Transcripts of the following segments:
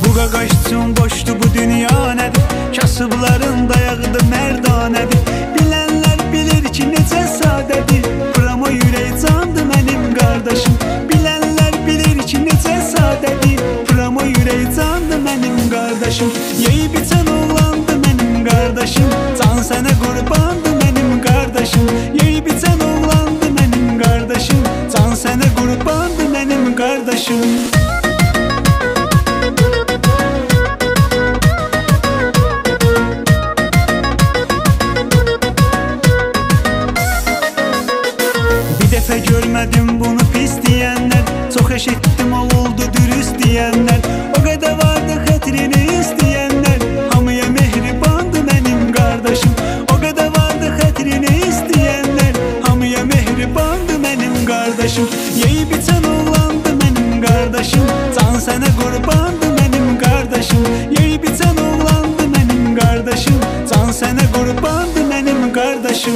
Bu qaqaş üçün boşdu bu dünya nədir? Kasıbların dayağıdır mərdanədir. Bilənlər bilir ki necə sadədir. Pramo ürək candı mənim qardaşım. Bilənlər bilir ki necə sadədir. Pramo ürək candı mənim qardaşım. Yeyib içən oğlandı mənim qardaşım. Can sənə qurbandı mənim qardaşım. Yeyib içən oğlandı mənim qardaşım. Can sənə qurbandı mənim qardaşım. Görmədim bunu pis deyənlər, çox eşitdim oldu dürüst deyənlər. O qədər vardı xətrini istəyənlər, hamıya mehribandı mənim qardaşım. O qədər vardı xətrini istəyənlər, hamıya mehribandı mənim qardaşım. Yeyib içən oğlandı mənim qardaşım, can sənə qurbandı mənim qardaşım. Yeyib içən oğlandı mənim qardaşım, can sənə qurbandı mənim qardaşım.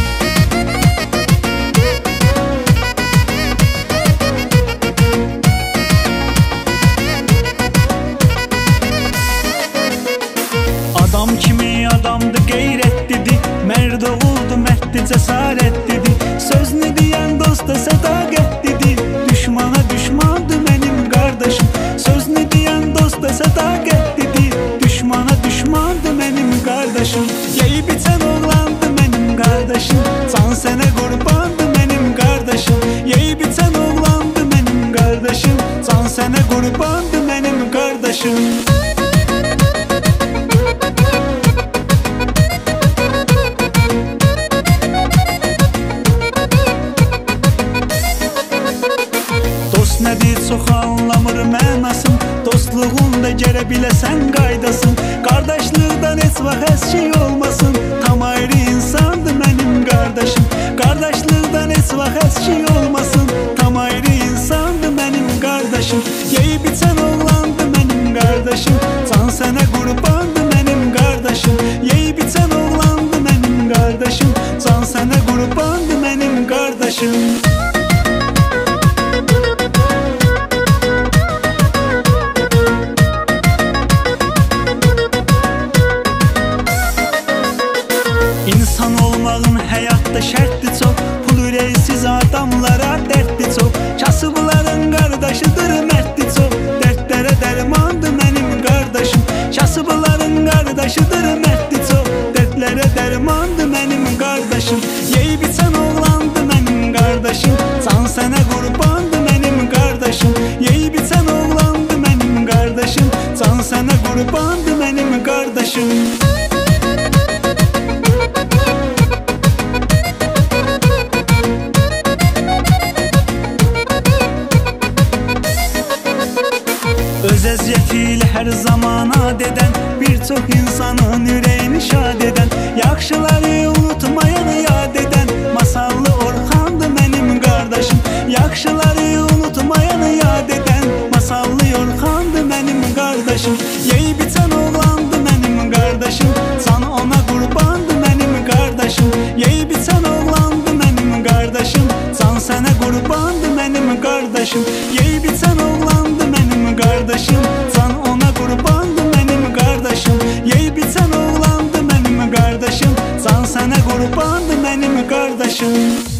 Adam kimi adamdı, qeyrətlidir. Mərd oğuldu, mərddi, cəsarətlidir. Sözünü deyən dosta sədaqətlidir. Düşmana düşmandı mənim qardaşım. Sözünü deyən dosta sədaqətlidir. Düşmana düşmandı mənim qardaşım. Yeyib içən oğlandı mənim qardaşım. Can sənə qurbandı mənim qardaşım. Yeyib içən oğlandı mənim qardaşım. Can sənə qurbandı mənim qardaşım. Dost nədir çox anlamır mənasın. Dostluğunda gərə biləsən qaydasın. Qardaşlıqdan heç vaxt əskik olmasın. Tam ayrı insandı mənim qardaşım. Qardaşlıqdan heç vaxt əskik olmasın. Tam ayrı insandı mənim qardaşım. Yeyib içən oğlandı mənim qardaşım. Can sənə qurbandı mənim qardaşım. Yeyib içən oğlandı mənim qardaşım. Can sənə qurbandı mənim qardaşım. İnsan olmağın həyatda şərtli çox. Pul ürəksiz adamlara dərdli çox. Kasıbların qardaşıdır mərdli çox. Dərdlərə dərmandı mənim qardaşım. Kasıbların qardaşıdır mərdli çox. Dərdlərə dərmandı mənim qardaşım. Yeyib içən oğlandı mənim qardaşım. Can sənə qurbandı mənim qardaşım. Yeyib içən oğlandı mənim qardaşım. Can sənə qurbandı mənim qardaşım. Öz əziyyəti ilə hər zaman ad edən, bir çox insanın ürəyini şad edən, yaxşıları unutmayan yad edən Masallı Orxandı mənim qardaşım. Yaxşıları unutmayan yad edən Masallı Orxandı mənim qardaşım. Yeyib içən oğlandı mənim qardaşım. Can ona qurbandı mənim qardaşım. Yeyib içən oğlandı mənim qardaşım. Can sənə qurbandı mənim qardaşım. Yeyib içən oğlandı mənim qardaşım. Can ona qurbandı mənim qardaşım. Yeyib içən oğlandı mənim qardaşım. Can sənə qurbandı mənim qardaşım.